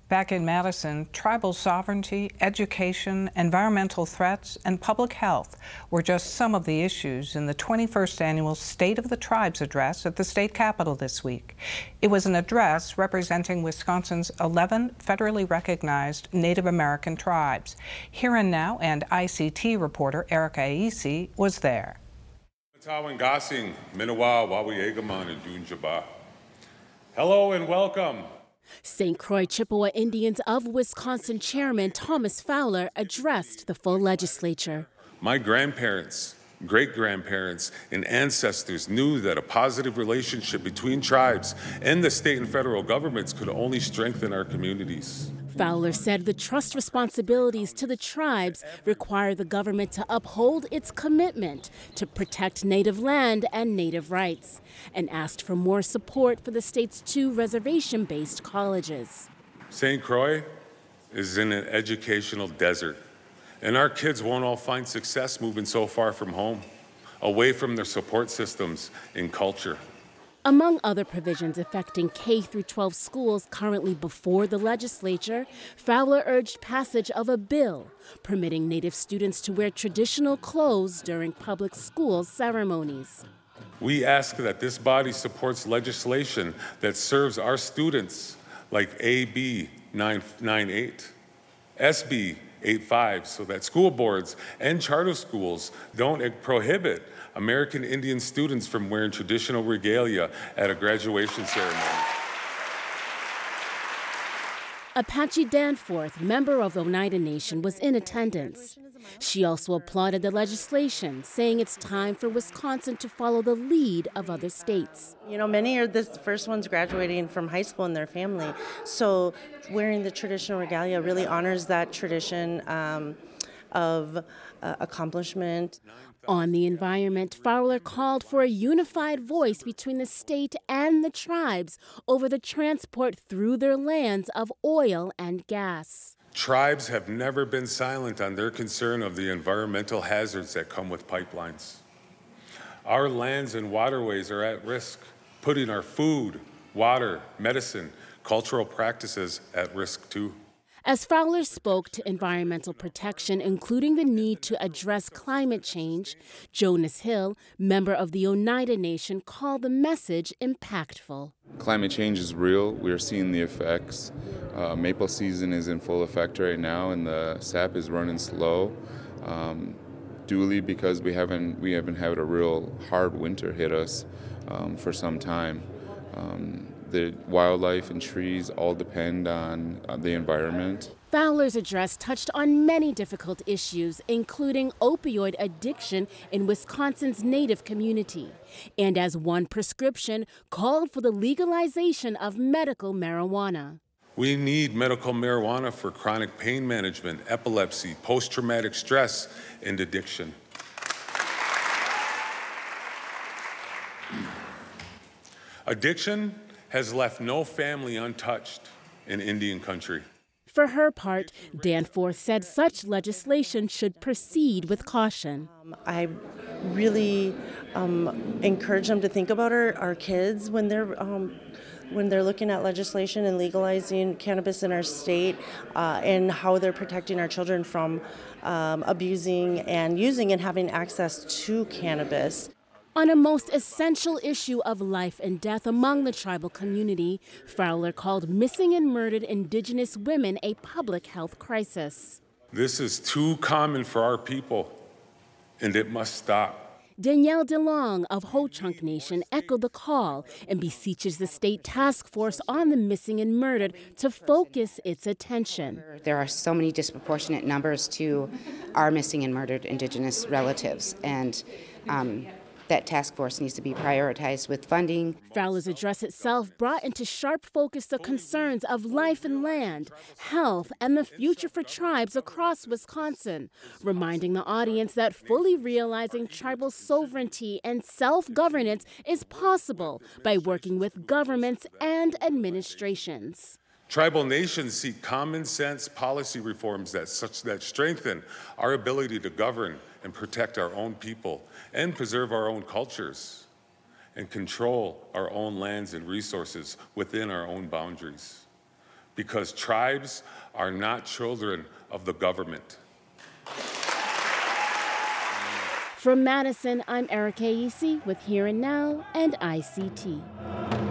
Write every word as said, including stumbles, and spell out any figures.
Back in Madison, tribal sovereignty, education, environmental threats, and public health were just some of the issues in the twenty-first annual State of the Tribes address at the state capitol this week. It was an address representing Wisconsin's eleven federally recognized Native American tribes. Here and Now and I C T reporter Erica Aisi was there. Hello and welcome. Saint Croix Chippewa Indians of Wisconsin Chairman Thomas Fowler addressed the full legislature. My grandparents, great-grandparents, and ancestors knew that a positive relationship between tribes and the state and federal governments could only strengthen our communities. Fowler said the trust responsibilities to the tribes require the government to uphold its commitment to protect Native land and Native rights, and asked for more support for the state's two reservation-based colleges. Saint Croix is in an educational desert, and our kids won't all find success moving so far from home, away from their support systems and culture. Among other provisions affecting K through twelve schools currently before the legislature, Fowler urged passage of a bill permitting Native students to wear traditional clothes during public school ceremonies. We ask that this body supports legislation that serves our students, like A B nine ninety-eight, S B eighty-five, so that school boards and charter schools don't prohibit American Indian students from wearing traditional regalia at a graduation ceremony. Apache Danforth, member of the Oneida Nation, was in attendance. She also applauded the legislation, saying it's time for Wisconsin to follow the lead of other states. You know, many are the first ones graduating from high school in their family, so wearing the traditional regalia really honors that tradition um, of uh, accomplishment. On the environment, Fowler called for a unified voice between the state and the tribes over the transport through their lands of oil and gas. Tribes have never been silent on their concern of the environmental hazards that come with pipelines. Our lands and waterways are at risk, putting our food, water, medicine, cultural practices at risk too. As Fowler spoke to environmental protection, including the need to address climate change, Jonas Hill, member of the Oneida Nation, called the message impactful. Climate change is real. We're seeing the effects. Uh, maple season is in full effect right now, and the sap is running slow, um, duly because we haven't we haven't had a real hard winter hit us um, for some time. Um, The wildlife and trees all depend on uh, the environment. Fowler's address touched on many difficult issues, including opioid addiction in Wisconsin's Native community, and as one prescription, called for the legalization of medical marijuana. We need medical marijuana for chronic pain management, epilepsy, post-traumatic stress, and addiction. Addiction has left no family untouched in Indian country. For her part, Danforth said such legislation should proceed with caution. Um, I really um, encourage them to think about our, our kids when they're um, when they're looking at legislation and legalizing cannabis in our state, uh, and how they're protecting our children from um, abusing and using and having access to cannabis. On a most essential issue of life and death among the tribal community, Fowler called missing and murdered Indigenous women a public health crisis. This is too common for our people, and it must stop. Danielle DeLong of Ho-Chunk Nation echoed the call and beseeches the state task force on the missing and murdered to focus its attention. There are so many disproportionate numbers to our missing and murdered Indigenous relatives, and um, that task force needs to be prioritized with funding. Fowler's address itself brought into sharp focus the concerns of life and land, health, and the future for tribes across Wisconsin, reminding the audience that fully realizing tribal sovereignty and self-governance is possible by working with governments and administrations. Tribal nations seek common sense policy reforms that such that strengthen our ability to govern and protect our own people and preserve our own cultures and control our own lands and resources within our own boundaries. because tribes are not children of the government. From Madison, I'm Erica Isi with Here and Now and I C T.